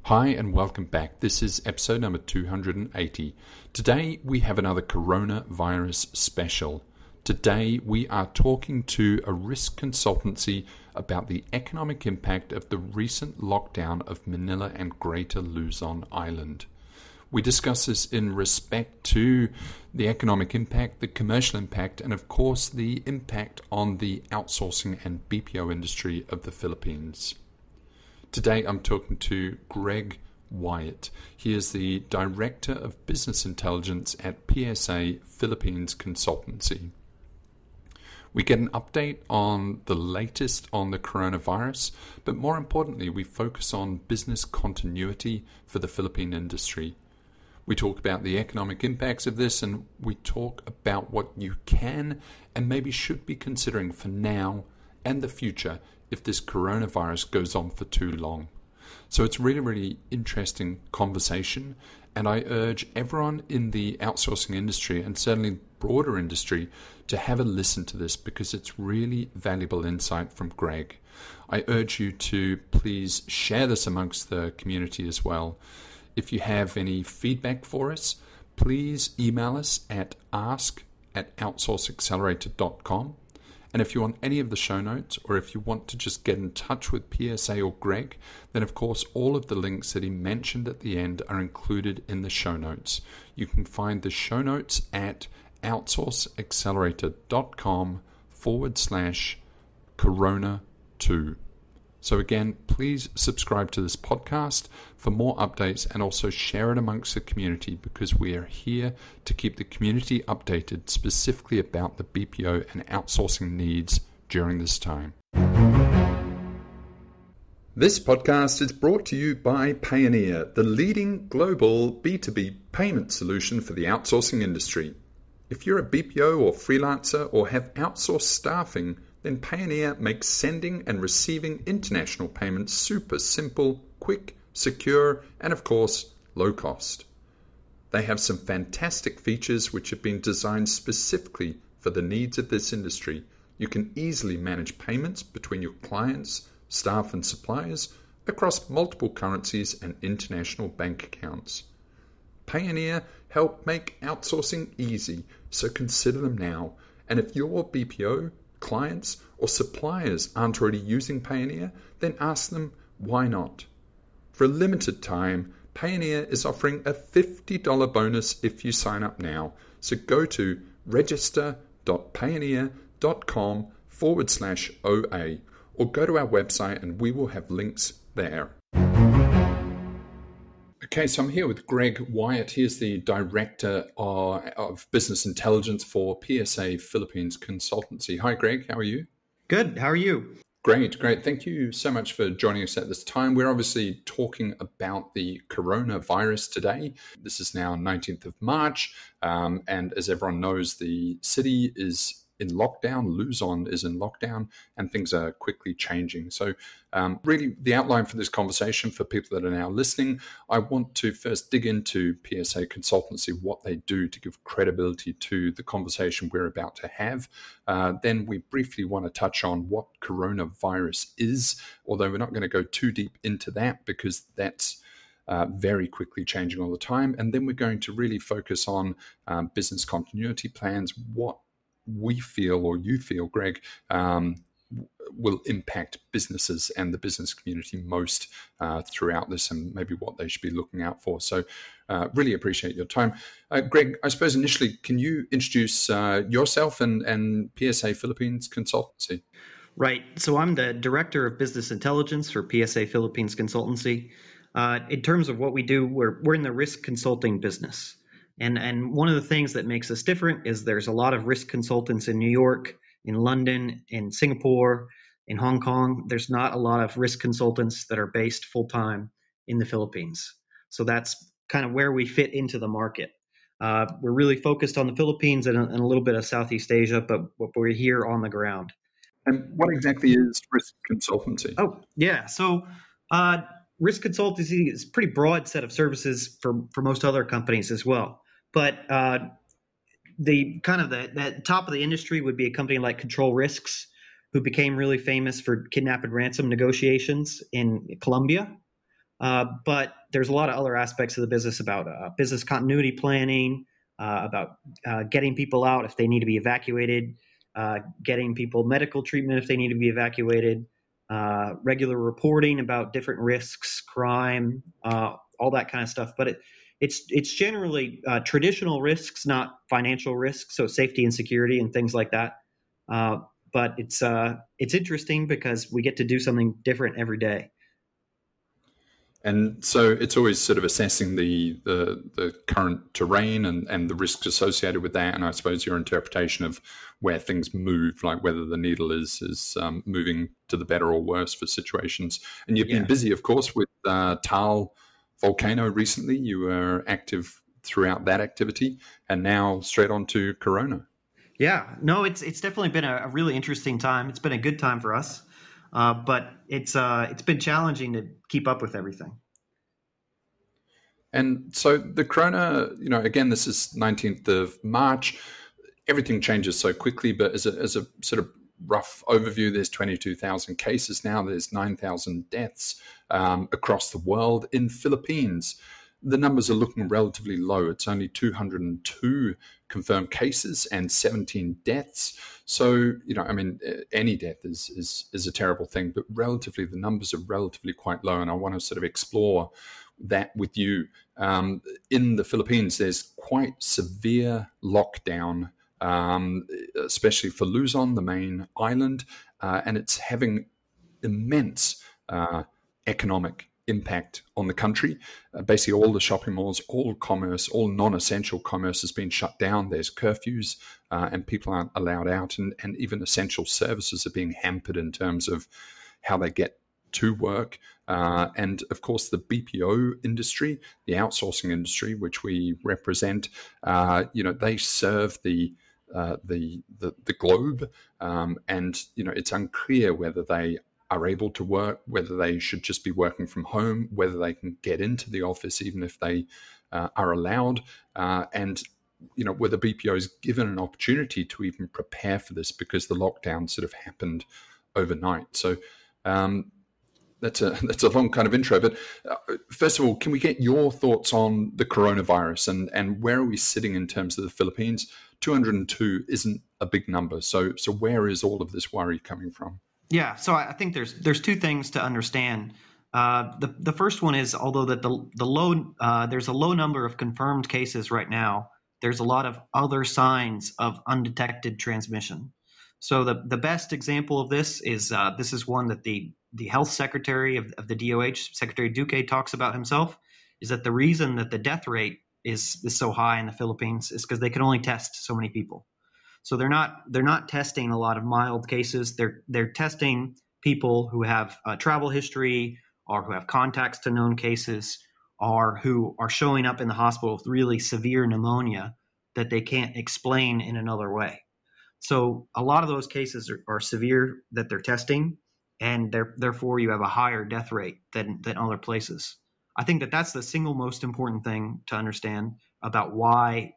Hi and welcome back. This is episode number 280. Today we have another coronavirus special. Today we are talking to a risk consultancy about the economic impact of the recent lockdown of Manila and Greater Luzon Island. We discuss this in respect to the economic impact, the commercial impact, and of course the impact on the outsourcing and BPO industry of the Philippines. Today I'm talking to Greg Wyatt. He is the Director of Business Intelligence at PSA Philippines Consultancy. We get an update on the latest on the coronavirus, but more importantly, we focus on business continuity for the Philippine industry. We talk about the economic impacts of this, and we talk about what you can and maybe should be considering for now and the future if this coronavirus goes on for too long. So it's really interesting conversation, and I urge everyone in the outsourcing industry and certainly broader industry to have a listen to this because it's really valuable insight from Greg. I urge you to please share this amongst the community as well. If you have any feedback for us, please email us at ask@outsourceaccelerator.com. And if you want any of the show notes, or if you want to just get in touch with PSA or Greg, then of course all of the links that he mentioned at the end are included in the show notes. You can find the show notes at outsourceaccelerator.com/corona2. So again, please subscribe to this podcast for more updates and also share it amongst the community because we are here to keep the community updated specifically about the BPO and outsourcing needs during this time. This podcast is brought to you by Payoneer, the leading global B2B payment solution for the outsourcing industry. If you're a BPO or freelancer or have outsourced staffing, then Payoneer makes sending and receiving international payments super simple, quick, secure, and of course, low cost. They have some fantastic features which have been designed specifically for the needs of this industry. You can easily manage payments between your clients, staff, and suppliers across multiple currencies and international bank accounts. Payoneer help make outsourcing easy, so consider them now. And if your BPO, clients, or suppliers aren't already using Payoneer, then ask them why not. For a limited time, Payoneer is offering a $50 bonus if you sign up now. So go to register.payoneer.com/OA or go to our website and we will have links there. Okay, so I'm here with Greg Wyatt. He is the Director of Business Intelligence for PSA Philippines Consultancy. Hi, Greg. How are you? Good. How are you? Great. Thank you so much for joining us at this time. We're obviously talking about the coronavirus today. This is now 19th of March, and as everyone knows, the city is in lockdown, Luzon is in lockdown, and things are quickly changing. So really the outline for this conversation for people that are now listening, I want to first dig into PSA Consultancy, what they do to give credibility to the conversation we're about to have. Then we briefly want to touch on what coronavirus is, although we're not going to go too deep into that because that's very quickly changing all the time. And then we're going to really focus on business continuity plans, what we feel, or you feel, Greg, will impact businesses and the business community most throughout this and maybe what they should be looking out for. So really appreciate your time. Greg, I suppose initially, can you introduce yourself and PSA Philippines Consultancy? Right. So I'm the Director of Business Intelligence for PSA Philippines Consultancy. In terms of what we do, we're in the risk consulting business. And one of the things that makes us different is there's a lot of risk consultants in New York, in London, in Singapore, in Hong Kong. There's not a lot of risk consultants that are based full-time in the Philippines. So that's kind of where we fit into the market. We're really focused on the Philippines and a little bit of Southeast Asia, but we're here on the ground. And what exactly is risk consultancy? Oh, yeah. So risk consultancy is a pretty broad set of services for most other companies as well. But the top of the industry would be a company like Control Risks, who became really famous for kidnap and ransom negotiations in Colombia. But there's a lot of other aspects of the business about business continuity planning, about getting people out if they need to be evacuated, getting people medical treatment if they need to be evacuated, regular reporting about different risks, crime, all that kind of stuff. But it's generally traditional risks, not financial risks, so safety and security and things like that. Uh, but it's interesting because we get to do something different every day. And so it's always sort of assessing the current terrain and the risks associated with that, and I suppose your interpretation of where things move, like whether the needle is moving to the better or worse for situations. And you've been busy, of course, with Taal volcano recently. You were active throughout that activity, and now straight on to Corona. Yeah, no, it's definitely been a really interesting time. It's been a good time for us, but it's been challenging to keep up with everything. And so the corona, again, this is 19th of March. Everything changes so quickly, but as a sort of rough overview, there's 22,000 cases now. There's 9,000 deaths across the world. In Philippines, the numbers are looking relatively low. It's only 202 confirmed cases and 17 deaths. So, any death is a terrible thing, but relatively, the numbers are relatively quite low. And I want to sort of explore that with you. In the Philippines, there's quite severe lockdown, especially for Luzon, the main island, and it's having immense economic impact on the country. Basically, all the shopping malls, all commerce, all non-essential commerce has been shut down. There's curfews and people aren't allowed out, and even essential services are being hampered in terms of how they get to work. And of course, the BPO industry, the outsourcing industry, which we represent, they serve the globe, and it's unclear whether they are able to work, whether they should just be working from home, whether they can get into the office even if they are allowed, and whether BPO is given an opportunity to even prepare for this, because the lockdown sort of happened overnight. So that's a long kind of intro, but first of all, can we get your thoughts on the coronavirus and where are we sitting in terms of the Philippines? 202 isn't a big number, so where is all of this worry coming from? Yeah, so I think there's two things to understand. The first one is, although that the low there's a low number of confirmed cases right now, there's a lot of other signs of undetected transmission. So the best example of this is one that the health secretary of the DOH, Secretary Duque, talks about himself, is that the reason that the death rate is so high in the Philippines is because they can only test so many people. So they're not testing a lot of mild cases. They're testing people who have travel history or who have contacts to known cases or who are showing up in the hospital with really severe pneumonia that they can't explain in another way. So a lot of those cases are severe that they're testing, and therefore you have a higher death rate than other places. I think that's the single most important thing to understand about why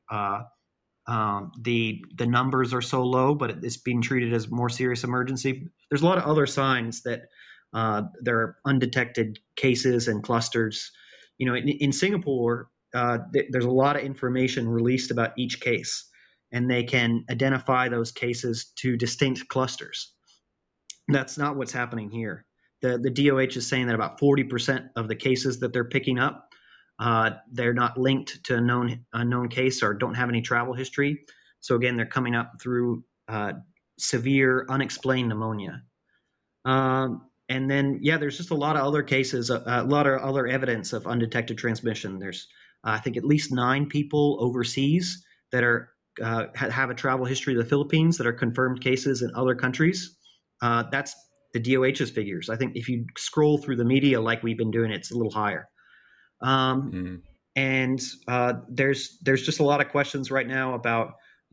the numbers are so low, but it's being treated as more serious emergency. There's a lot of other signs that there are undetected cases and clusters. In Singapore, there's a lot of information released about each case, and they can identify those cases to distinct clusters. That's not what's happening here. The DOH is saying that about 40% of the cases that they're picking up, they're not linked to a known case or don't have any travel history. So again, they're coming up through severe unexplained pneumonia. And then, there's just a lot of other cases, a lot of other evidence of undetected transmission. There's, I think, at least 9 people overseas that are have a travel history of the Philippines that are confirmed cases in other countries. That's the DOH's figures. I think if you scroll through the media like we've been doing, it's a little higher. And there's just a lot of questions right now about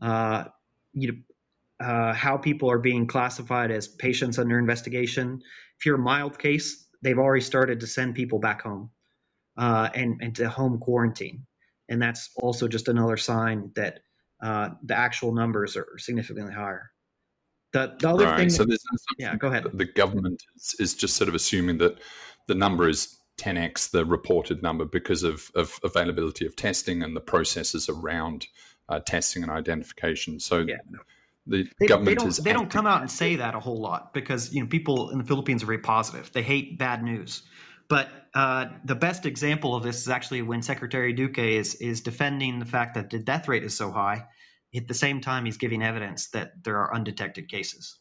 how people are being classified as patients under investigation. If you're a mild case, they've already started to send people back home and to home quarantine, and that's also just another sign that the actual numbers are significantly higher. The other thing, so there's go ahead. The government is just sort of assuming that the number is 10x the reported number because of availability of testing and the processes around testing and identification. So Yeah. the They government don't is they don't acting. come out and say that a whole lot because people in the Philippines are very positive. They hate bad news. But the best example of this is actually when Secretary Duque is defending the fact that the death rate is so high. At the same time, he's giving evidence that there are undetected cases.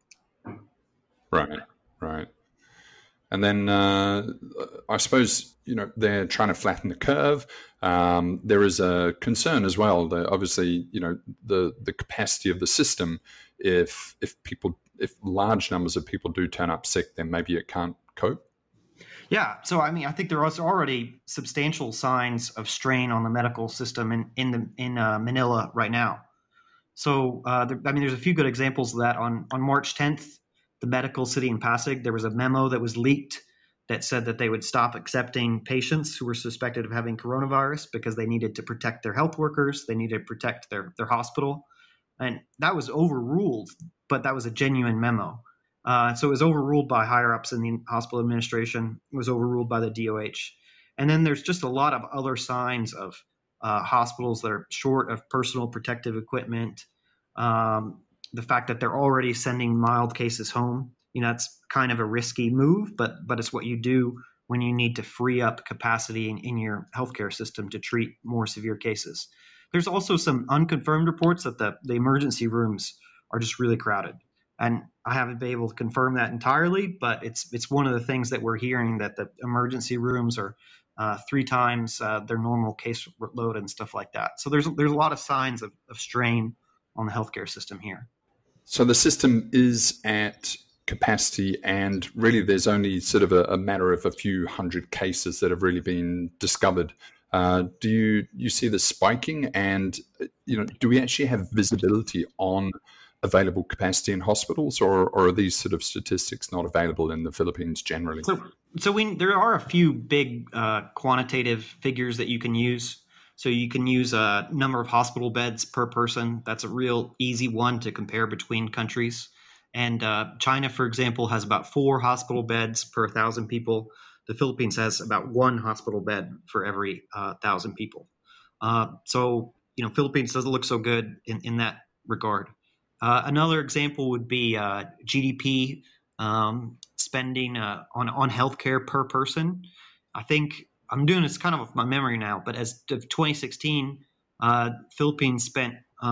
Right, right. And then I suppose they're trying to flatten the curve. There is a concern as well that obviously the capacity of the system. If large numbers of people do turn up sick, then maybe it can't cope. Yeah, so I mean, I think there are already substantial signs of strain on the medical system in Manila right now. So there's a few good examples of that. On March 10th, the medical city in Pasig, there was a memo that was leaked that said that they would stop accepting patients who were suspected of having coronavirus because they needed to protect their health workers, they needed to protect their hospital, and that was overruled. But that was a genuine memo. So it was overruled by higher ups in the hospital administration. It was overruled by the DOH. And then there's just a lot of other signs of hospitals that are short of personal protective equipment. The fact that they're already sending mild cases home, it's kind of a risky move, but it's what you do when you need to free up capacity in your healthcare system to treat more severe cases. There's also some unconfirmed reports that the emergency rooms are just really crowded. And I haven't been able to confirm that entirely, but it's one of the things that we're hearing, that the emergency rooms are 3 times their normal case load and stuff like that. So there's a lot of signs of strain on the healthcare system here. So the system is at capacity, and really there's only sort of a matter of a few hundred cases that have really been discovered. Do you see this spiking, and do we actually have visibility on available capacity in hospitals, or are these sort of statistics not available in the Philippines generally? So there are a few big quantitative figures that you can use. So you can use a number of hospital beds per person. That's a real easy one to compare between countries. And China, for example, has about 4 hospital beds per 1,000 people. The Philippines has about 1 hospital bed for every 1,000 people. So Philippines doesn't look so good in that regard. Another example would be GDP spending on healthcare per person. I think I'm doing this kind of off my memory now, but as of 2016, Philippines spent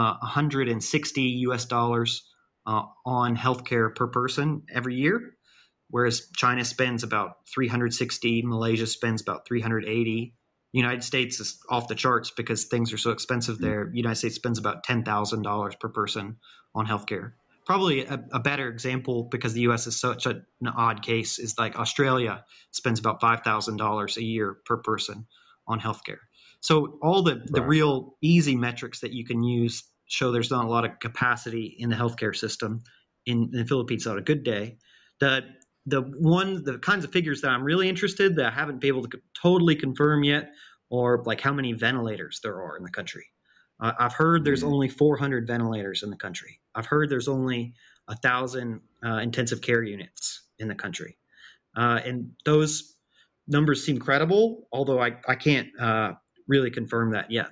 $160 on healthcare per person every year, whereas China spends about 360, Malaysia spends about 380. United States is off the charts because things are so expensive there. United States spends about $10,000 per person on healthcare. Probably a better example, because the U.S. is such an odd case, is like Australia spends about $5,000 a year per person on healthcare. So all the real easy metrics that you can use show there's not a lot of capacity in the healthcare system in the Philippines on a good day. The kinds of figures that I'm really interested, that I haven't been able to totally confirm yet, are like how many ventilators there are in the country. I've heard there's only 400 ventilators in the country. I've heard there's only 1,000 intensive care units in the country. And those numbers seem credible, although I can't really confirm that yet.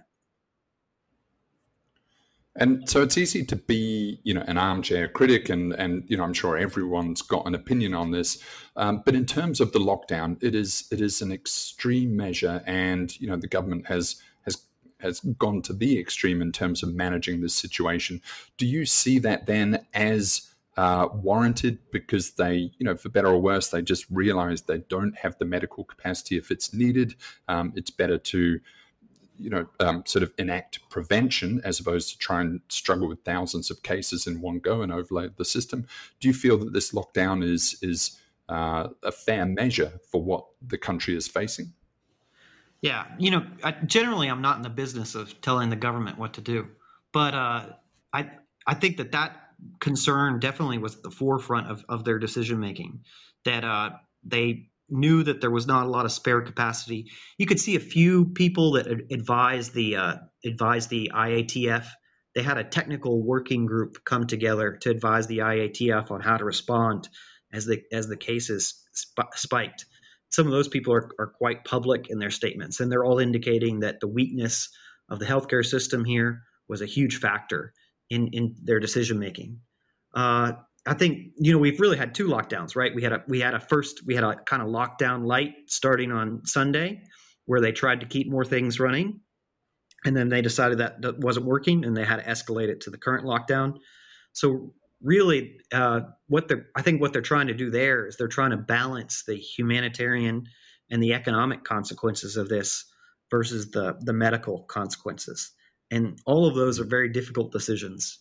And so it's easy to be, an armchair critic, and I'm sure everyone's got an opinion on this. But in terms of the lockdown, it is an extreme measure, and the government has gone to the extreme in terms of managing this situation. Do you see that then as warranted, because they, for better or worse, they just realize they don't have the medical capacity if it's needed? It's better to sort of enact prevention as opposed to try and struggle with thousands of cases in one go and overload the system. Do you feel that this lockdown is a fair measure for what the country is facing? Yeah, generally I'm not in the business of telling the government what to do, but I think that concern definitely was at the forefront of their decision making. That they knew that there was not a lot of spare capacity. You could see a few people that advised the IATF. They had a technical working group come together to advise the IATF on how to respond as the cases spiked. some of those people are quite public in their statements, and they're all indicating that the weakness of the healthcare system here was a huge factor in their decision making. I think we've really had two lockdowns, right? We had a kind of lockdown light starting on Sunday, where they tried to keep more things running, and then they decided that wasn't working, and they had to escalate it to the current lockdown. So really, what they're trying to do there is they're trying to balance the humanitarian and the economic consequences of this versus the medical consequences, and all of those are very difficult decisions.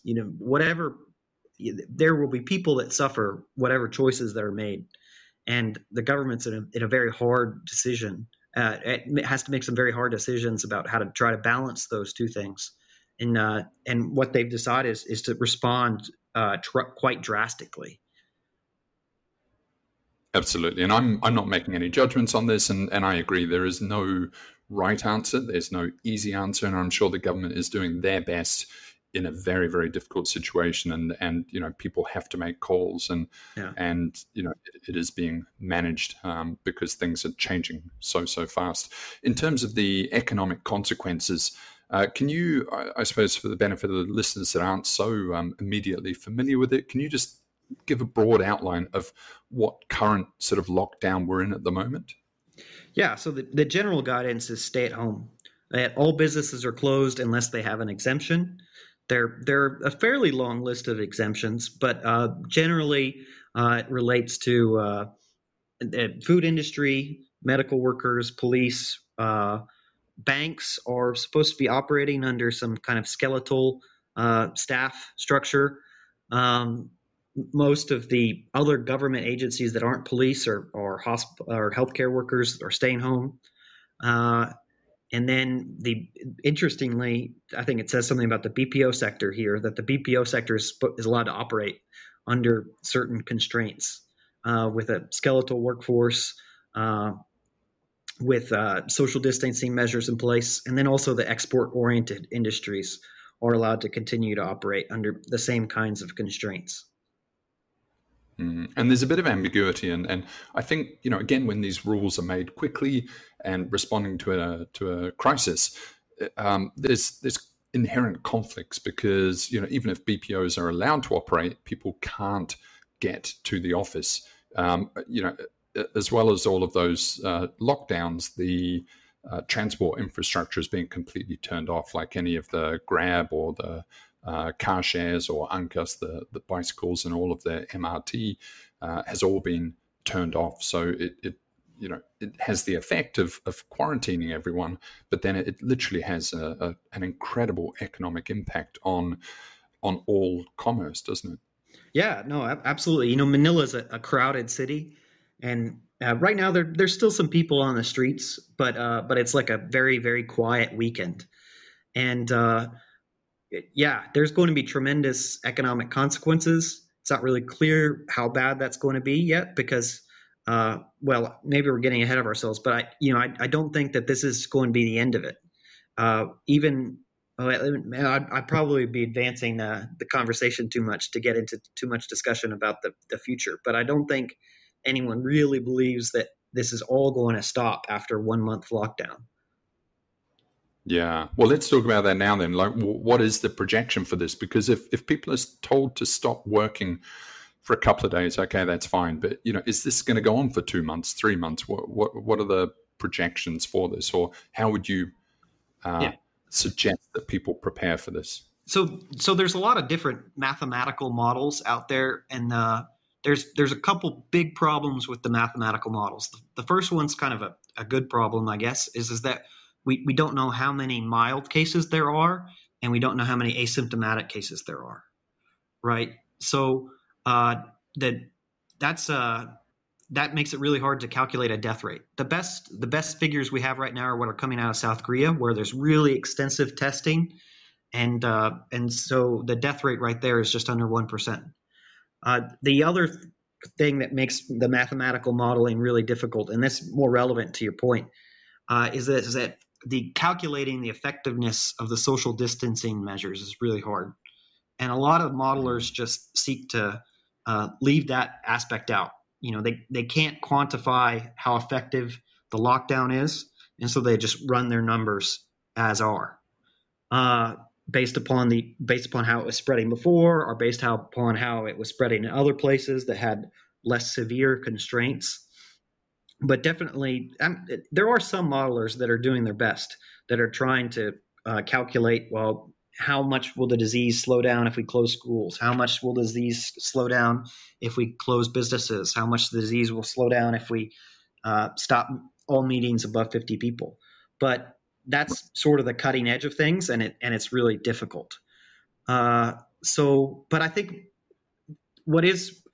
There will be people that suffer whatever choices that are made, and the government's in a very hard decision. It has to make some very hard decisions about how to try to balance those two things, and what they've decided is to respond quite drastically. Absolutely, and I'm not making any judgments on this, and I agree. There is no right answer. There's no easy answer, and I'm sure the government is doing their best in a very, very difficult situation, and people have to make calls, and it is being managed because things are changing so fast. In terms of the economic consequences, can you, I suppose, for the benefit of the listeners that aren't so immediately familiar with it, can you just give a broad outline of what current sort of lockdown we're in at the moment? Yeah, so the general guidance is stay at home. All businesses are closed unless they have an exemption. There are a fairly long list of exemptions, but generally it relates to the food industry, medical workers, police. Banks are supposed to be operating under some kind of skeletal staff structure. Most of the other government agencies that aren't police or healthcare workers are staying home. And then interestingly, I think it says something about the BPO sector here, that the BPO sector is allowed to operate under certain constraints with a skeletal workforce, with social distancing measures in place. And then also the export-oriented industries are allowed to continue to operate under the same kinds of constraints. And there's a bit of ambiguity, and I think again, when these rules are made quickly and responding to a crisis, there's inherent conflicts because even if BPOs are allowed to operate, people can't get to the office. As well as all of those lockdowns, the transport infrastructure is being completely turned off, like any of the Grab or the car shares or Uncas, the bicycles and all of the MRT has all been turned off. So it has the effect of quarantining everyone, but then it literally has an incredible economic impact on all commerce, doesn't it? Yeah, no, absolutely. Manila is a crowded city, and right now there's still some people on the streets, but it's like a very, very quiet weekend, and there's going to be tremendous economic consequences. It's not really clear how bad that's going to be yet because, maybe we're getting ahead of ourselves. But I don't think that this is going to be the end of it. I'd probably be advancing the conversation too much to get into too much discussion about the future. But I don't think anyone really believes that this is all going to stop after 1 month lockdown. Yeah. Well, let's talk about that now then. Like, what is the projection for this? Because if people are told to stop working for a couple of days, okay, that's fine. But, is this going to go on for 2 months, 3 months? What are the projections for this? Or how would you suggest that people prepare for this? So there's a lot of different mathematical models out there. And there's a couple big problems with the mathematical models. The first one's kind of a good problem, I guess, is that we don't know how many mild cases there are, and we don't know how many asymptomatic cases there are, right? So that makes it really hard to calculate a death rate. The best figures we have right now are what are coming out of South Korea, where there's really extensive testing, and so the death rate right there is just under 1%. The other thing that makes the mathematical modeling really difficult, and that's more relevant to your point, is that the calculating the effectiveness of the social distancing measures is really hard. And a lot of modelers just seek to leave that aspect out. they can't quantify how effective the lockdown is, and so they just run their numbers as are, based upon how it was spreading before, or based upon how it was spreading in other places that had less severe constraints. But definitely, there are some modelers that are doing their best, that are trying to calculate, well, how much will the disease slow down if we close schools? How much will the disease slow down if we close businesses? How much the disease will slow down if we stop all meetings above 50 people? But that's sort of the cutting edge of things, and it's really difficult. But I think what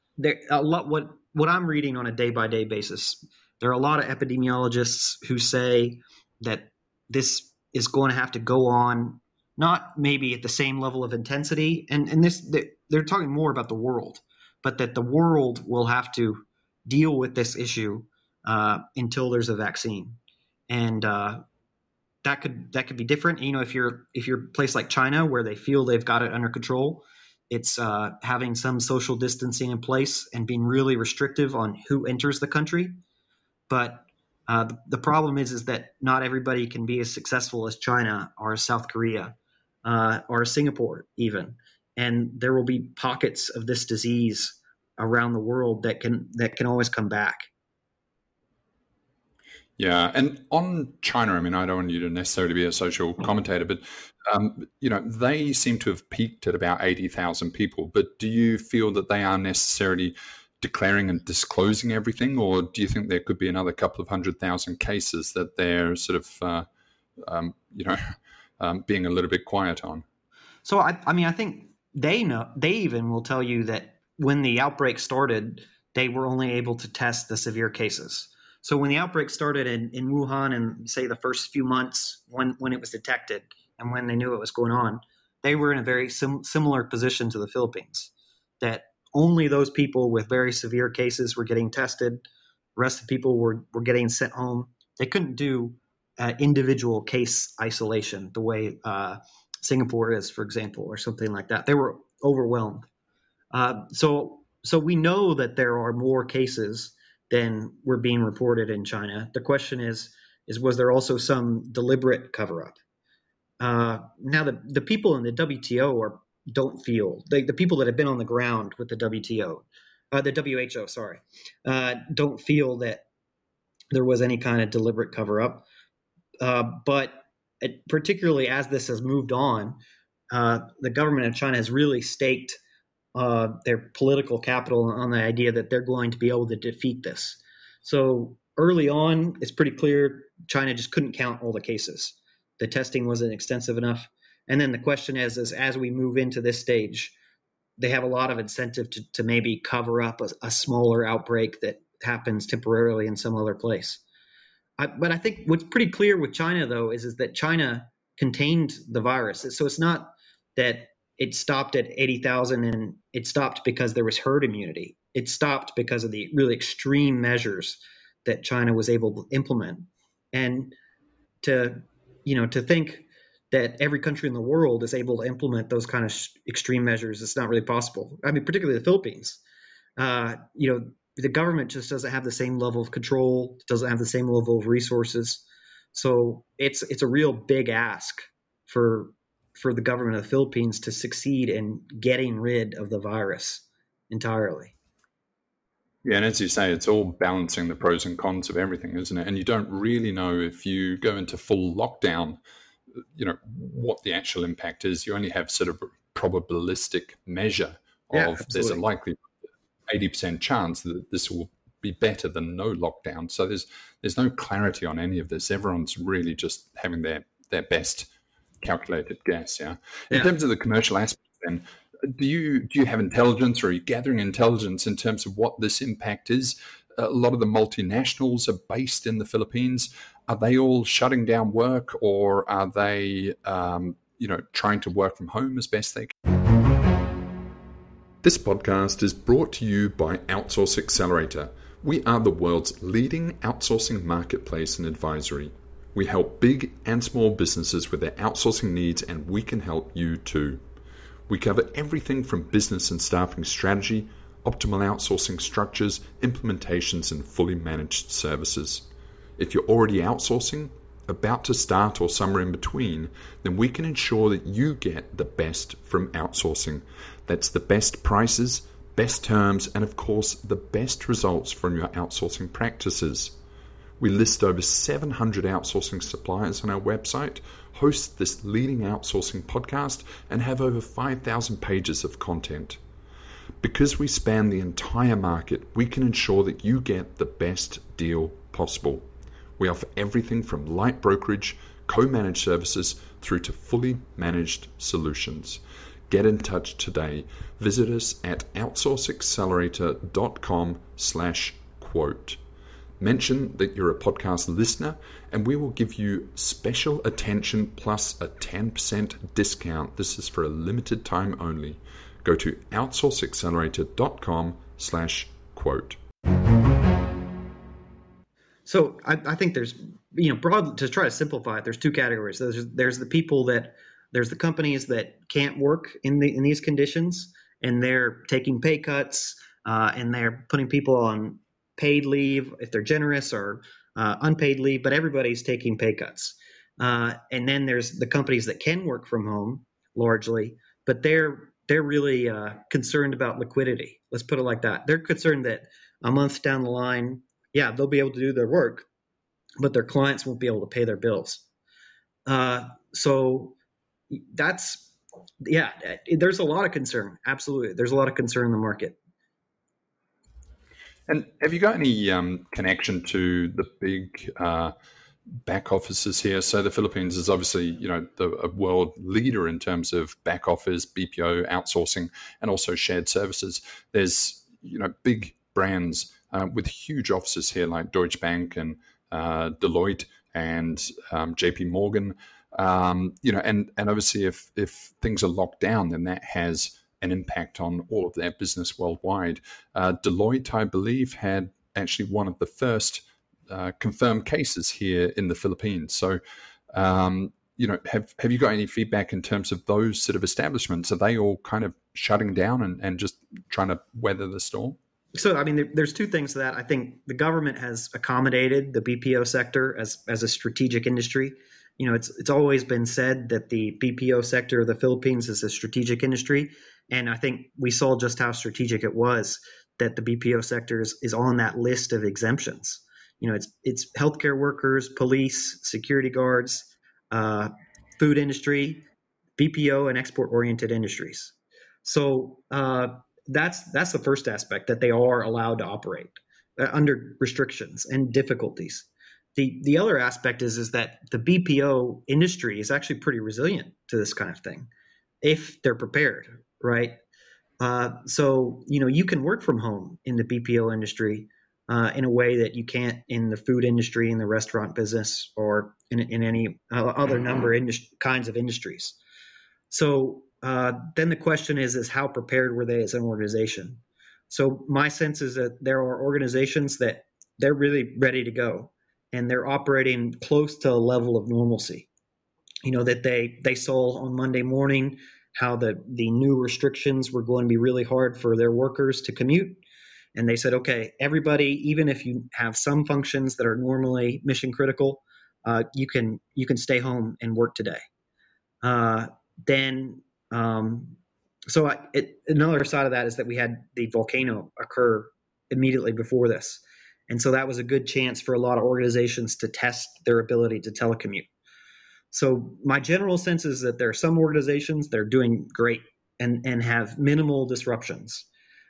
I'm reading on a day-by-day basis, there are a lot of epidemiologists who say that this is going to have to go on, not maybe at the same level of intensity, and they're talking more about the world, but that the world will have to deal with this issue until there's a vaccine, and that could be different. If you're a place like China, where they feel they've got it under control, it's having some social distancing in place and being really restrictive on who enters the country. But the problem is that not everybody can be as successful as China or South Korea or Singapore even, and there will be pockets of this disease around the world that can always come back. Yeah, and on China, I mean, I don't want you to necessarily be a social commentator, but they seem to have peaked at about 80,000 people. But do you feel that they are necessarily declaring and disclosing everything, or do you think there could be another couple of 100,000 cases that they're sort of, being a little bit quiet on? So I think they know. They even will tell you that when the outbreak started, they were only able to test the severe cases. So when the outbreak started in Wuhan, and say the first few months when it was detected and when they knew it was going on, they were in a very similar position to the Philippines, that only those people with very severe cases were getting tested. The rest of the people were getting sent home. They couldn't do individual case isolation the way Singapore is, for example, or something like that. They were overwhelmed. So we know that there are more cases than were being reported in China. The question is was there also some deliberate cover-up? Now, the people in the WTO don't feel, the people that have been on the ground with the WHO, don't feel that there was any kind of deliberate cover-up. But particularly as this has moved on, the government of China has really staked their political capital on the idea that they're going to be able to defeat this. So early on, it's pretty clear China just couldn't count all the cases. The testing wasn't extensive enough. And then the question is as we move into this stage, they have a lot of incentive to maybe cover up a smaller outbreak that happens temporarily in some other place. But I think what's pretty clear with China, though, is that China contained the virus. So it's not that it stopped at 80,000 and it stopped because there was herd immunity. It stopped because of the really extreme measures that China was able to implement. And to think that every country in the world is able to implement those kind of extreme measures, it's not really possible. I mean, particularly the Philippines. The government just doesn't have the same level of control, doesn't have the same level of resources. So it's a real big ask for the government of the Philippines to succeed in getting rid of the virus entirely. Yeah, and as you say, it's all balancing the pros and cons of everything, isn't it? And you don't really know if you go into full lockdown, what the actual impact is. You only have sort of a probabilistic measure of there's a likely 80% chance that this will be better than no lockdown. So there's no clarity on any of this. Everyone's really just having their best calculated guess. Yeah. In terms of the commercial aspect, then, do you have intelligence, or are you gathering intelligence in terms of what this impact is? A lot of the multinationals are based in the Philippines. Are they all shutting down work, or are they, trying to work from home as best they can? This podcast is brought to you by Outsource Accelerator. We are the world's leading outsourcing marketplace and advisory. We help big and small businesses with their outsourcing needs, and we can help you too. We cover everything from business and staffing strategy, optimal outsourcing structures, implementations, and fully managed services. If you're already outsourcing, about to start, or somewhere in between, then we can ensure that you get the best from outsourcing. That's the best prices, best terms, and of course, the best results from your outsourcing practices. We list over 700 outsourcing suppliers on our website, host this leading outsourcing podcast, and have over 5,000 pages of content. Because we span the entire market, we can ensure that you get the best deal possible. We offer everything from light brokerage, co-managed services, through to fully managed solutions. Get in touch today. Visit us at outsourceaccelerator.com/quote. Mention that you're a podcast listener and we will give you special attention plus a 10% discount. This is for a limited time only. Go to outsourceaccelerator.com/quote. So I think there's, broad, to try to simplify it, there's two categories. There's the people there's the companies that can't work in these conditions, and they're taking pay cuts, and they're putting people on paid leave if they're generous, or unpaid leave, but everybody's taking pay cuts. And then there's the companies that can work from home largely, but they're really concerned about liquidity. Let's put it like that. They're concerned that a month down the line, yeah, they'll be able to do their work, but their clients won't be able to pay their bills. So that's, yeah, there's a lot of concern. Absolutely. There's a lot of concern in the market. And have you got any connection to the big back offices here? So the Philippines is obviously, a world leader in terms of back office, BPO, outsourcing, and also shared services. There's, big brands with huge offices here like Deutsche Bank and Deloitte and JP Morgan. And obviously if things are locked down, then that has an impact on all of their business worldwide. Deloitte, I believe, had actually one of the first confirmed cases here in the Philippines. So, have you got any feedback in terms of those sort of establishments? Are they all kind of shutting down and just trying to weather the storm? So, I mean, there's two things to that. I think the government has accommodated the BPO sector as a strategic industry. It's always been said that the BPO sector of the Philippines is a strategic industry. And I think we saw just how strategic it was that the BPO sector is on that list of exemptions. It's healthcare workers, police, security guards, food industry, BPO, and export-oriented industries. So that's the first aspect, that they are allowed to operate under restrictions and difficulties. The other aspect is that the BPO industry is actually pretty resilient to this kind of thing if they're prepared, right? So you can work from home in the BPO industry in a way that you can't in the food industry, in the restaurant business, or in any other number of kinds of industries. So then the question is how prepared were they as an organization? So my sense is that there are organizations that they're really ready to go, and they're operating close to a level of normalcy. That they saw on Monday morning how the new restrictions were going to be really hard for their workers to commute. And they said, okay, everybody, even if you have some functions that are normally mission critical, you can stay home and work today. Another side of that is that we had the volcano occur immediately before this. And so that was a good chance for a lot of organizations to test their ability to telecommute. So my general sense is that there are some organizations that are doing great and have minimal disruptions.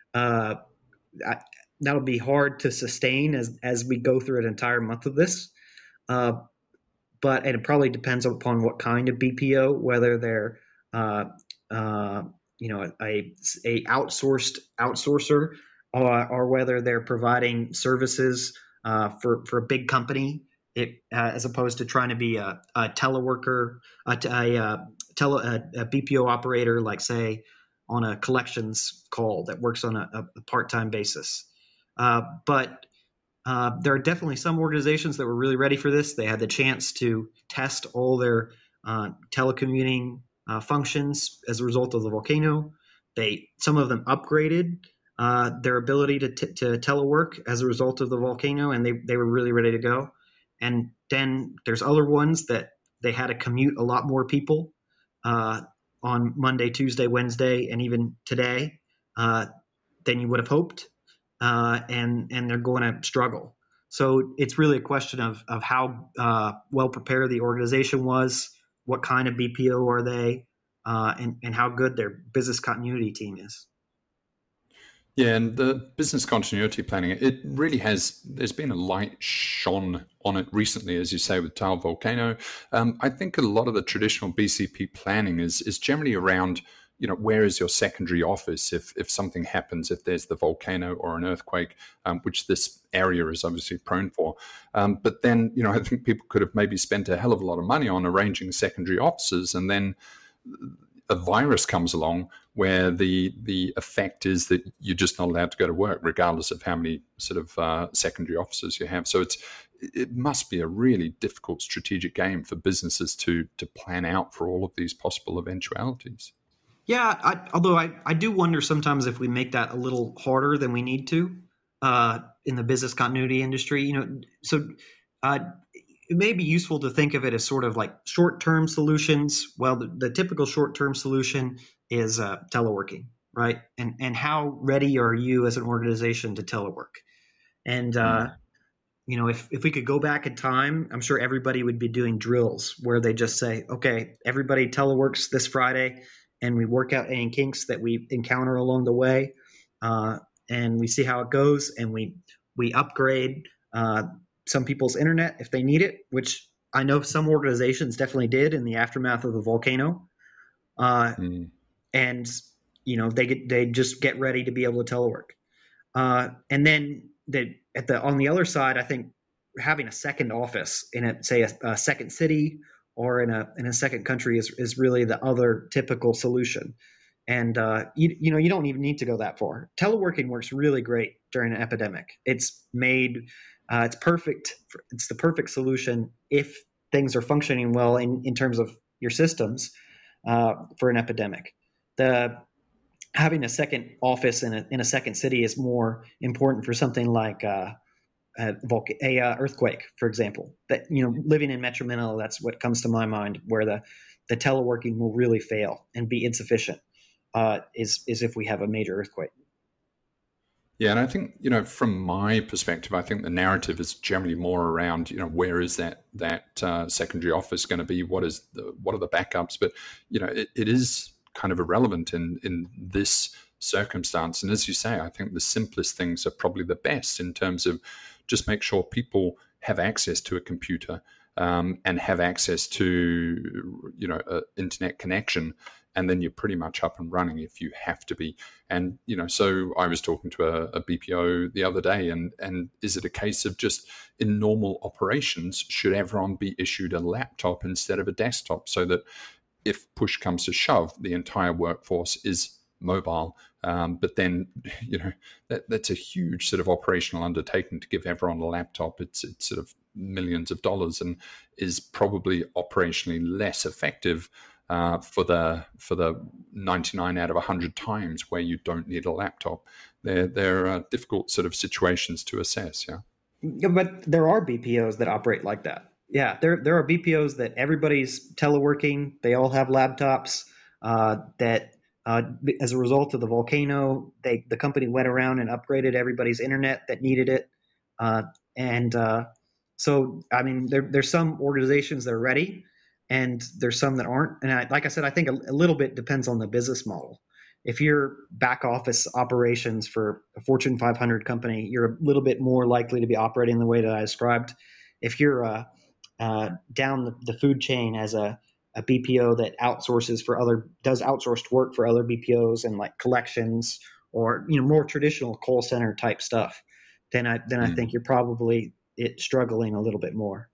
That'll be hard to sustain as we go through an entire month of this. And it probably depends upon what kind of BPO, whether they're a outsourcer, or whether they're providing services for a big company, as opposed to trying to be a teleworker, a BPO operator, like say on a collections call that works on a part-time basis. But there are definitely some organizations that were really ready for this. They had the chance to test all their telecommuting functions as a result of the volcano. Some of them upgraded their ability to telework as a result of the volcano, and they were really ready to go. And then there's other ones that they had to commute a lot more people uh, on Monday, Tuesday, Wednesday, and even today uh, than you would have hoped, and they're going to struggle. So it's really a question of how well prepared the organization was, what kind of BPO are they, and how good their business continuity team is. Yeah, and the business continuity planning, it really has, there's been a light shone on it recently, as you say, with Taal Volcano. I think a lot of the traditional BCP planning is generally around, where is your secondary office if something happens, if there's the volcano or an earthquake, which this area is obviously prone for. But then, I think people could have maybe spent a hell of a lot of money on arranging secondary offices, and then a virus comes along where the effect is that you're just not allowed to go to work, regardless of how many sort of secondary offices you have. So it must be a really difficult strategic game for businesses to plan out for all of these possible eventualities. Yeah, although I do wonder sometimes if we make that a little harder than we need to in the business continuity industry. So uh, it may be useful to think of it as sort of like short-term solutions. Well, the typical short-term solution is teleworking, right? And how ready are you as an organization to telework? And if we could go back in time, I'm sure everybody would be doing drills where they just say, okay, everybody teleworks this Friday, and we work out any kinks that we encounter along the way, and we see how it goes, and we upgrade some people's internet if they need it, which I know some organizations definitely did in the aftermath of the volcano, Mm. and they just get ready to be able to telework. And then on the other side, I think having a second office in a second city or in a second country is really the other typical solution. And you don't even need to go that far. Teleworking works really great during an epidemic. It's perfect. It's the perfect solution if things are functioning well in terms of your systems for an epidemic. The Having a second office in a second city is more important for something like earthquake, for example. That living in Metro Manila, that's what comes to my mind, where the teleworking will really fail and be insufficient. Is if we have a major earthquake. Yeah, and I think from my perspective, I think the narrative is generally more around where is that secondary office going to be? What are the backups? But it is kind of irrelevant in this circumstance. And as you say, I think the simplest things are probably the best in terms of just make sure people have access to a computer and have access to an internet connection, and then you're pretty much up and running if you have to be. And so I was talking to a BPO the other day, and is it a case of just in normal operations should everyone be issued a laptop instead of a desktop, so that if push comes to shove, the entire workforce is mobile? But then, that's a huge sort of operational undertaking to give everyone a laptop. It's sort of millions of dollars, and is probably operationally less effective for the 99 out of 100 times where you don't need a laptop. They're difficult sort of situations to assess. Yeah, but there are BPOs that operate like that. Yeah, there are BPOs that everybody's teleworking. They all have laptops. That as a result of the volcano, the company went around and upgraded everybody's internet that needed it. And so, I mean, there's some organizations that are ready, and there's some that aren't. And like I said, I think a little bit depends on the business model. If you're back office operations for a Fortune 500 company, you're a little bit more likely to be operating the way that I described. If you're down the food chain as a BPO that does outsourced work for other BPOs and like collections, or more traditional call center type stuff, then I think you're probably struggling a little bit more.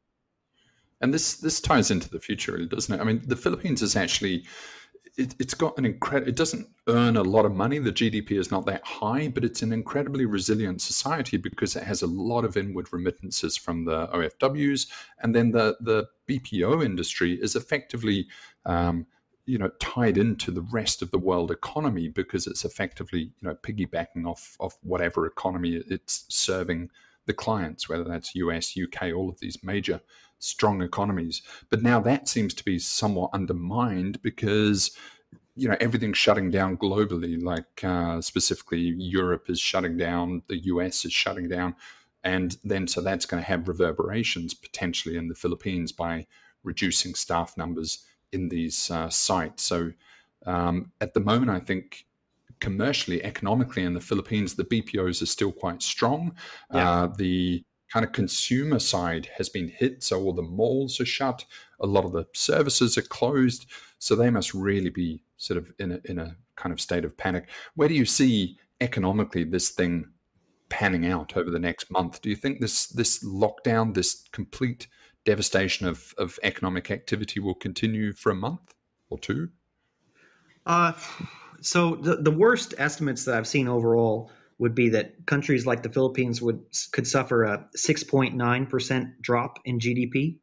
And this ties into the future, really, doesn't it? I mean, the Philippines is actually, it's got an incredible, it doesn't earn a lot of money. The GDP is not that high, but it's an incredibly resilient society because it has a lot of inward remittances from the OFWs. And then the BPO industry is effectively tied into the rest of the world economy because it's effectively piggybacking off whatever economy it's serving the clients, whether that's US, UK, all of these major strong economies. But now that seems to be somewhat undermined because everything's shutting down globally. Like specifically, Europe is shutting down, the US is shutting down, and then so that's going to have reverberations potentially in the Philippines by reducing staff numbers in these sites. So at the moment, I think commercially, economically in the Philippines, the BPOs are still quite strong. Yeah. The kind of consumer side has been hit, so all the malls are shut, a lot of the services are closed, so they must really be sort of in a kind of state of panic. Where do you see economically this thing panning out over the next month? Do you think this lockdown, this complete devastation of economic activity will continue for a month or two? Uh, so the worst estimates that I've seen overall would be that countries like the Philippines could suffer a 6.9% drop in GDP.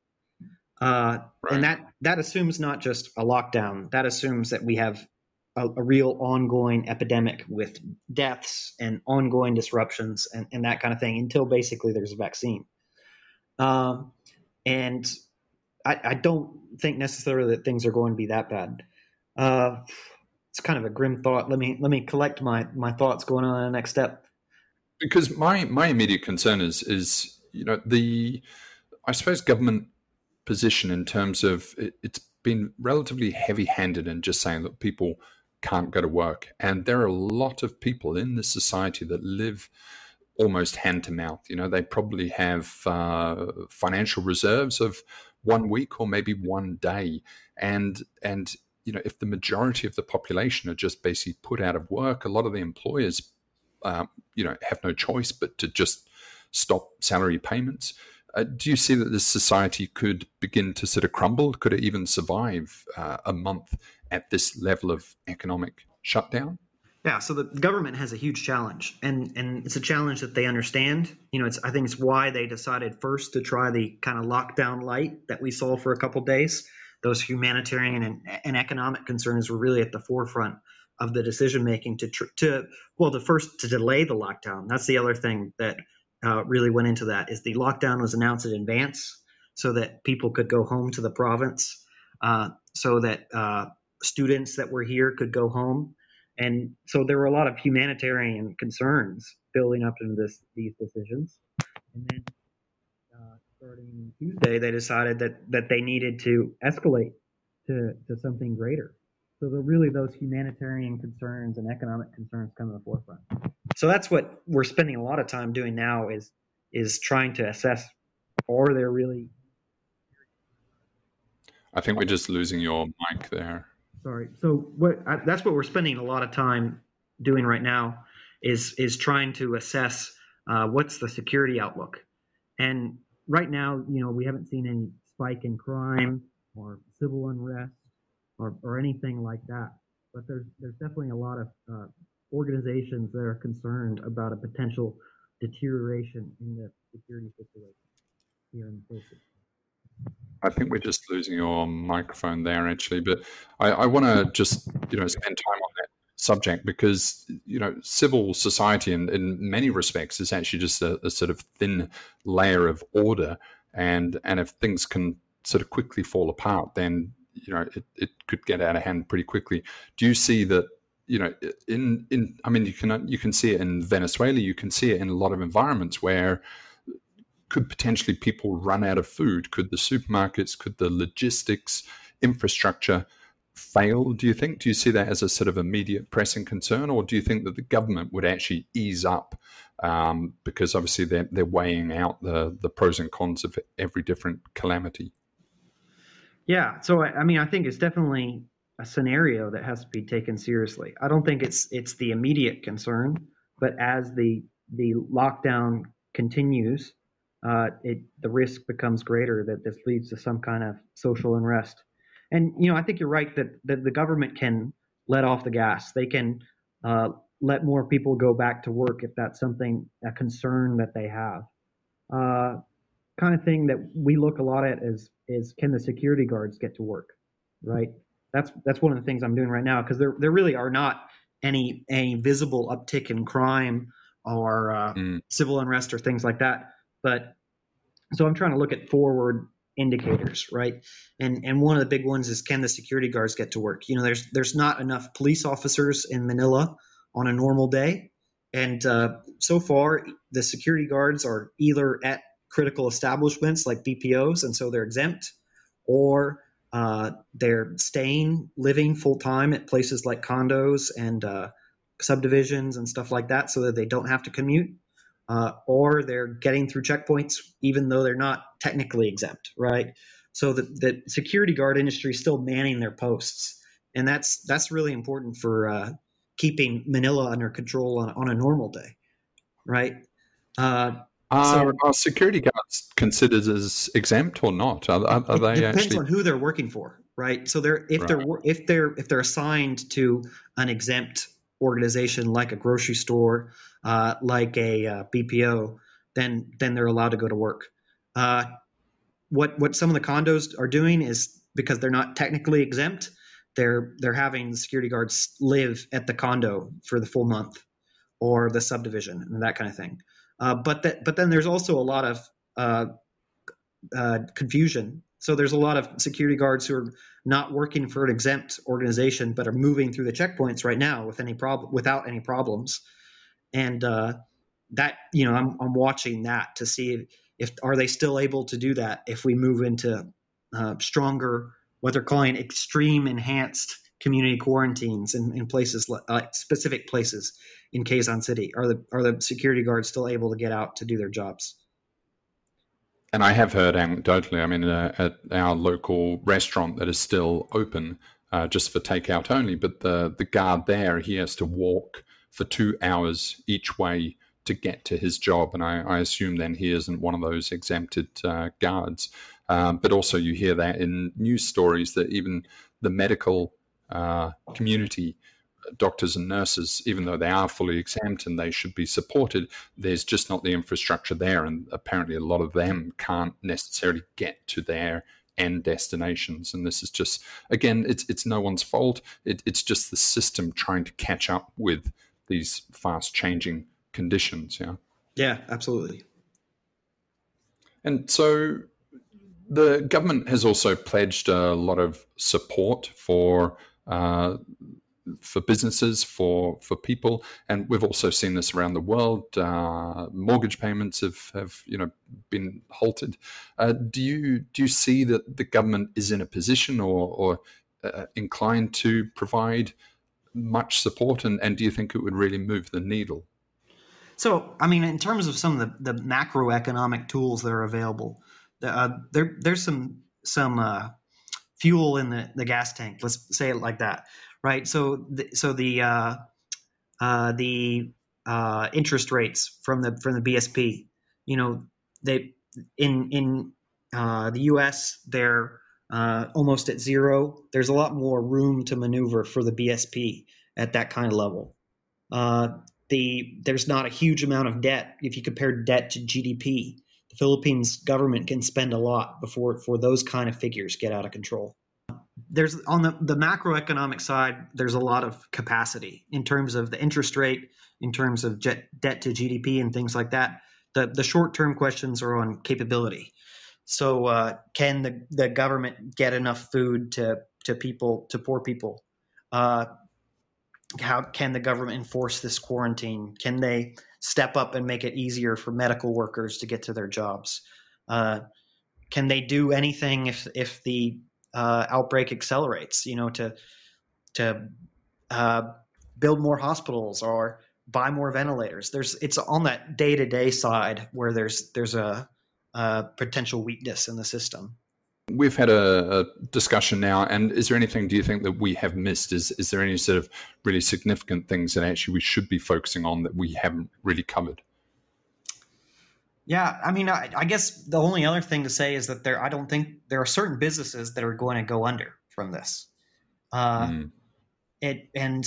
And Right. that assumes not just a lockdown. That assumes that we have a real ongoing epidemic with deaths and ongoing disruptions and that kind of thing until basically there's a vaccine. Um, and I don't think necessarily that things are going to be that bad. Uh, it's kind of a grim thought. Let me collect my thoughts going on to the next step. Because my immediate concern is the, I suppose, government position in terms of it's been relatively heavy-handed in just saying that people can't go to work, and there are a lot of people in this society that live almost hand to mouth. They probably have financial reserves of 1 week or maybe 1 day, and if the majority of the population are just basically put out of work, a lot of the employers have no choice but to just stop salary payments. Do you see that this society could begin to sort of crumble? Could it even survive a month at this level of economic shutdown? Yeah, so the government has a huge challenge, and it's a challenge that they understand. I think it's why they decided first to try the kind of lockdown light that we saw for a couple days. Those humanitarian and economic concerns were really at the forefront of the decision making the first to delay the lockdown. That's the other thing that really went into that is the lockdown was announced in advance so that people could go home to the province, so that students that were here could go home. And so there were a lot of humanitarian concerns building up into these decisions. And then starting Tuesday, they decided that they needed to escalate to something greater. So those humanitarian concerns and economic concerns come to the forefront. So that's what we're spending a lot of time doing now is trying to assess, are there really. I think we're just losing your mic there. Sorry. So that's what we're spending a lot of time doing right now is trying to assess what's the security outlook. And right now, we haven't seen any spike in crime or civil unrest or anything like that. But there's definitely a lot of organizations that are concerned about a potential deterioration in the security situation here in the Philippines. I think we're just losing your microphone there, actually. But I want to just spend time on that subject because civil society in many respects is actually just a sort of thin layer of order, and if things can sort of quickly fall apart, then it could get out of hand pretty quickly. Do you see that? I mean, you can see it in Venezuela. You can see it in a lot of environments where could potentially people run out of food? Could the supermarkets, could the logistics infrastructure fail, do you think? Do you see that as a sort of immediate pressing concern, or do you think that the government would actually ease up because obviously they're weighing out the pros and cons of every different calamity? Yeah, so I mean, I think it's definitely a scenario that has to be taken seriously. I don't think it's the immediate concern, but as the lockdown continues, the risk becomes greater that this leads to some kind of social unrest. And I think you're right that the government can let off the gas. They can let more people go back to work if that's a concern that they have. Kind of thing that we look a lot at is can the security guards get to work, right? That's one of the things I'm doing right now, because there really are not any visible uptick in crime or Mm. civil unrest or things like that. But so I'm trying to look at forward indicators, right? And one of the big ones is, can the security guards get to work? There's not enough police officers in Manila on a normal day, and so far the security guards are either at critical establishments like BPOs, and so they're exempt, or they're living full time at places like condos and subdivisions and stuff like that, so that they don't have to commute, or they're getting through checkpoints even though they're not technically exempt, right? So the security guard industry is still manning their posts, and that's really important for keeping Manila under control on a normal day, right? Uh, so Are security guards considered as exempt or not? Are it they depends actually on who they're working for, right? So right? if they're assigned to an exempt organization like a grocery store, like a BPO, then they're allowed to go to work. Uh, what some of the condos are doing is, because they're not technically exempt, they're having the security guards live at the condo for the full month, or the subdivision, and that kind of thing. But then there's also a lot of confusion. So there's a lot of security guards who are not working for an exempt organization, but are moving through the checkpoints right now without any problems. And that, I'm watching that to see if are they still able to do that if we move into stronger, what they're calling extreme enhanced community quarantines in places like specific places in Quezon City. Are the security guards still able to get out to do their jobs? And I have heard anecdotally, I mean, at our local restaurant that is still open, just for takeout only, but the guard there, he has to walk for 2 hours each way to get to his job. And I assume then he isn't one of those exempted guards. But also you hear that in news stories that even the medical community, doctors and nurses, even though they are fully exempt and they should be supported, there's just not the infrastructure there. And apparently a lot of them can't necessarily get to their end destinations. And this is just, again, it's no one's fault. It's just the system trying to catch up with these fast changing conditions. Yeah. Yeah, absolutely. And so the government has also pledged a lot of support for businesses, for people, and we've also seen this around the world. Mortgage payments have been halted. Do you see that the government is in a position or inclined to provide much support, and do you think it would really move the needle? So, I mean, in terms of some of the macroeconomic tools that are available, there's some fuel in the gas tank. Let's say it like that, right? So the interest rates from the BSP, they in the U.S. they're almost at zero. There's a lot more room to maneuver for the BSP at that kind of level. Uh, there's not a huge amount of debt if you compare debt to GDP. The Philippines government can spend a lot before those kind of figures get out of control. There's on the macroeconomic side, there's a lot of capacity in terms of the interest rate, in terms of debt to GDP and things like that. The short term questions are on capability. So can the government get enough food to people, to poor people? How can the government enforce this quarantine? Can they step up and make it easier for medical workers to get to their jobs? Can they do anything if the outbreak accelerates? To build more hospitals or buy more ventilators. It's on that day to day side where there's a potential weakness in the system. We've had a discussion now, and is there anything, do you think, that we have missed? Is there any sort of really significant things that actually we should be focusing on that we haven't really covered? Yeah, I mean, I guess the only other thing to say is that I don't think there are certain businesses that are going to go under from this. Uh, Mm. and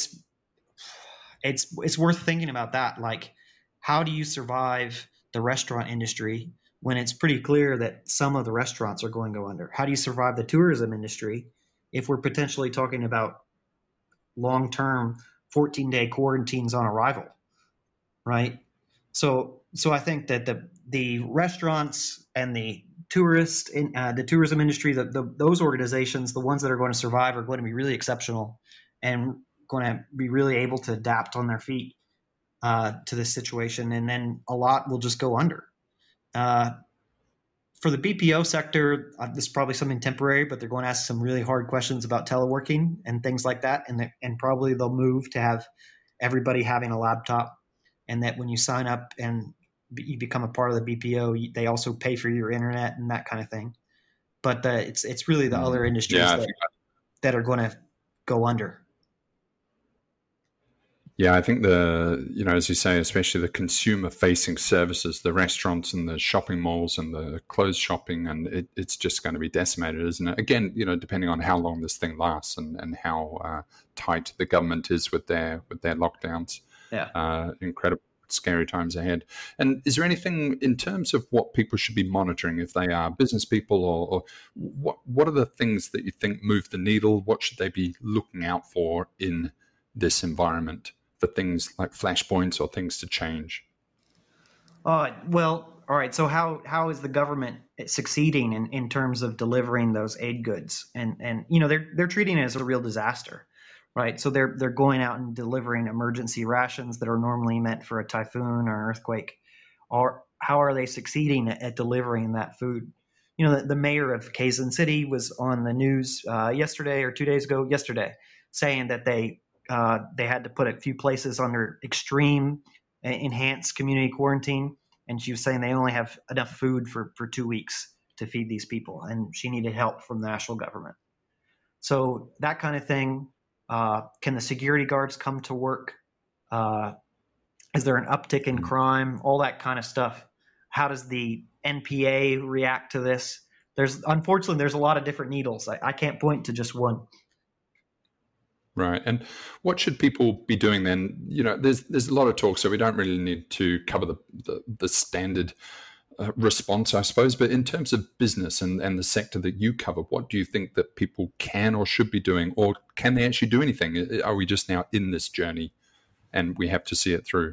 it's worth thinking about that. Like, how do you survive the restaurant industry when it's pretty clear that some of the restaurants are going to go under? How do you survive the tourism industry if we're potentially talking about long-term 14-day quarantines on arrival, right? So I think that the restaurants and the the tourism industry, those organizations, the ones that are going to survive, are going to be really exceptional and going to be really able to adapt on their feet to this situation, and then a lot will just go under. Uh, for the BPO sector, this is probably something temporary, but they're going to ask some really hard questions about teleworking and things like that, and probably they'll move to have everybody having a laptop, and that when you sign up and you become a part of the BPO, they also pay for your internet and that kind of thing. But it's really the other industries that are going to go under. Yeah, I think as you say, especially the consumer-facing services, the restaurants and the shopping malls and the clothes shopping, and it's just going to be decimated, isn't it? Again, depending on how long this thing lasts and how tight the government is with their lockdowns. Yeah. Incredible, scary times ahead. And is there anything in terms of what people should be monitoring if they are business people, or what are the things that you think move the needle? What should they be looking out for in this environment, for things like flashpoints or things to change? Well, all right. So how is the government succeeding in terms of delivering those aid goods? And they're treating it as a real disaster, right? So they're going out and delivering emergency rations that are normally meant for a typhoon or an earthquake. Or how are they succeeding at delivering that food? The mayor of Quezon City was on the news yesterday or 2 days ago, saying that they had to put a few places under extreme enhanced community quarantine, and she was saying they only have enough food for 2 weeks to feed these people, and she needed help from the national government. So that kind of thing. Can the security guards come to work? Is there an uptick in crime? All that kind of stuff. How does the NPA react to this? Unfortunately, there's a lot of different needles. I can't point to just one. Right. And what should people be doing then? There's a lot of talk, so we don't really need to cover the standard response, I suppose. But in terms of business and the sector that you cover, what do you think that people can or should be doing? Or can they actually do anything? Are we just now in this journey and we have to see it through?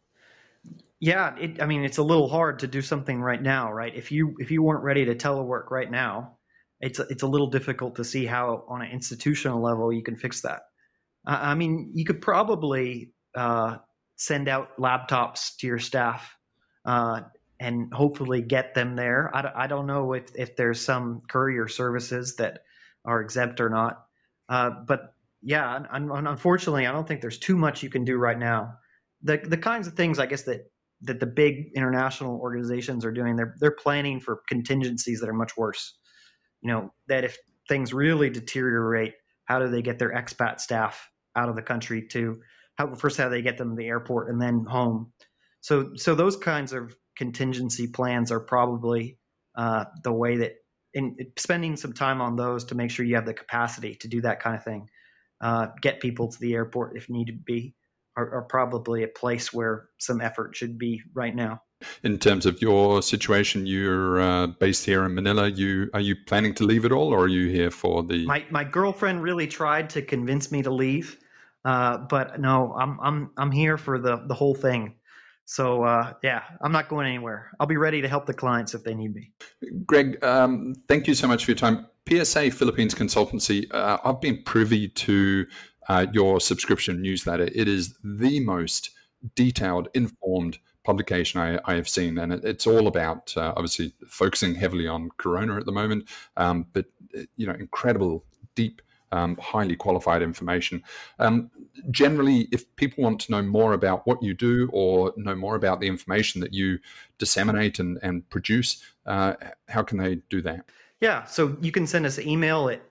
Yeah, it's a little hard to do something right now, right? If you weren't ready to telework right now, it's a little difficult to see how on an institutional level you can fix that. You could probably send out laptops to your staff and hopefully get them there. I don't know if there's some courier services that are exempt or not. But yeah, unfortunately, I don't think there's too much you can do right now. The kinds of things, I guess, that the big international organizations are doing, they're planning for contingencies that are much worse. That if things really deteriorate, how do they get their expat staff out of the country how do they get them to the airport and then home? So those kinds of contingency plans are probably the way that spending some time on those to make sure you have the capacity to do that kind of thing, get people to the airport if need to be, are probably a place where some effort should be right now. In terms of your situation, you're based here in Manila. Are you planning to leave at all, or are you here for the? My girlfriend really tried to convince me to leave, but no, I'm here for the whole thing. So yeah, I'm not going anywhere. I'll be ready to help the clients if they need me. Greg, thank you so much for your time. PSA Philippines Consultancy. I've been privy to your subscription newsletter. It is the most detailed, informed publication I have seen, and it's all about obviously focusing heavily on Corona at the moment, but incredible, deep, highly qualified information. Generally, if people want to know more about what you do or know more about the information that you disseminate and produce, how can they do that? Yeah, so you can send us an email at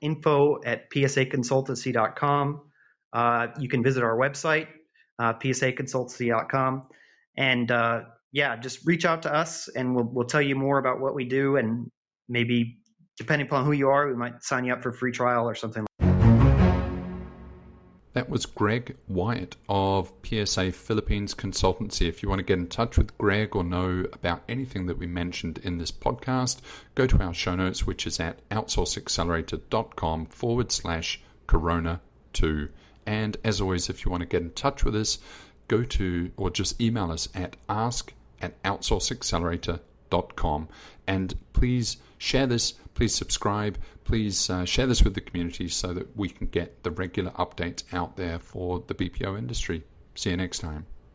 info@psaconsultancy.com. You can visit our website, psaconsultancy.com. And just reach out to us, and we'll tell you more about what we do, and maybe depending upon who you are, we might sign you up for a free trial or something. That was Greg Wyatt of PSA Philippines Consultancy. If you want to get in touch with Greg or know about anything that we mentioned in this podcast, go to our show notes, which is at outsourceaccelerator.com/Corona2. And as always, if you want to get in touch with us, go to or just email us at ask@outsourceaccelerator.com. And please share this, please subscribe, please share this with the community so that we can get the regular updates out there for the BPO industry. See you next time.